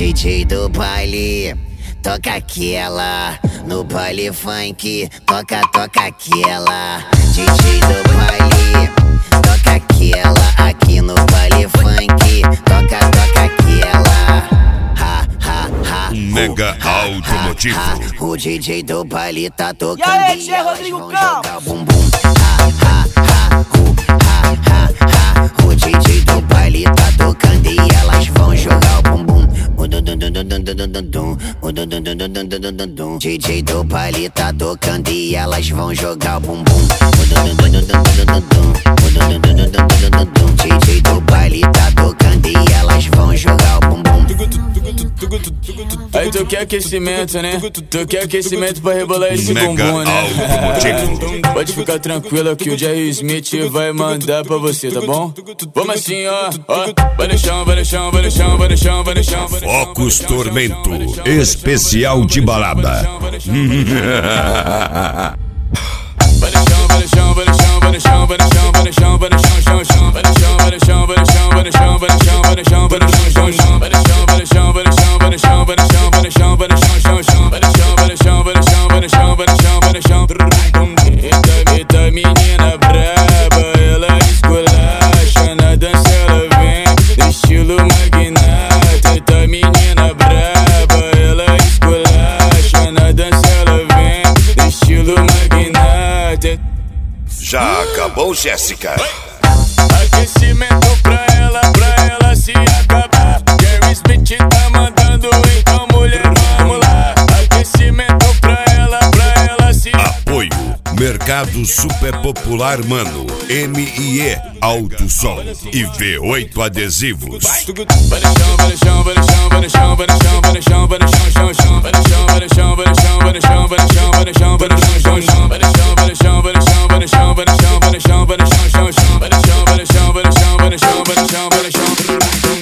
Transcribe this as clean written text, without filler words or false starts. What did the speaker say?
DJ do baile, toca aquela. No baile funk, toca aquela. DJ do baile, toca aquela. Aqui no baile funk, toca aquela. Mega Automotivo. O DJ do baile tá tocando. E aí, Tchê Rodrigo Cal? Bumbum. O DJ do baile tá tocando e elas vão jogar o bumbum. DJ do baile tá tocando e elas vão jogar o bumbum. DJ do baile tá tocando e elas vão jogar o bumbum. Aí tu quer aquecimento, né? Tu quer aquecimento pra rebolar esse bumbum, né? Pode ficar tranquilo que o Jerry Smith vai mandar pra você, tá bom? Vamos assim, ó. Vai no chão, vai no chão, vai no chão, vai no chão, vai no chão. Focus Tormento, especial de balada. Vai no chão, vai no chão, vai no chão, vai no chão, vai no chão, vai no chão, vai no chão, chão, chão. Vai no chão, vai no chão, vai no chão, vai no chão, vai no chão, vai no chão, vai no chão, chão, chão. Vai no chão, vai no chão, vai no chão, vai no chão, vai no chão, vai no chão, vai no chão, chão, chão. Vai no chão, vai no chão, vai no chão, vai no chão, vai no chão, vai no chão. Eita menina braba, ela esculacha na dança, ela vem do estilo magnata. Eita menina braba, ela esculacha na dança, ela vem do estilo magnata. Já acabou, Jéssica? Aquecimento pra ela se acabar. Jerry Smith tá mandando, então mulher, vamos lá. Aquecimento pra ela se Apoio Mercado Super Popular Mano, M&E Alto Som e V8 Adesivos. Vai no chão, vai no chão, vai no chão, vai no chão, vai no chão, vai no chão, vai no chão, chão, chão. Vai no chão, vai no chão, vai no chão, vai no chão, vai no chão, vai no chão, vai no chão, chão, chão. Vai no chão, vai no chão, vai no chão, vai no chão, vai no chão, vai no chão, vai no chão, chão, chão. Vai no chão, vai no chão, vai no chão, vai no chão, vai no chão, vai no chão.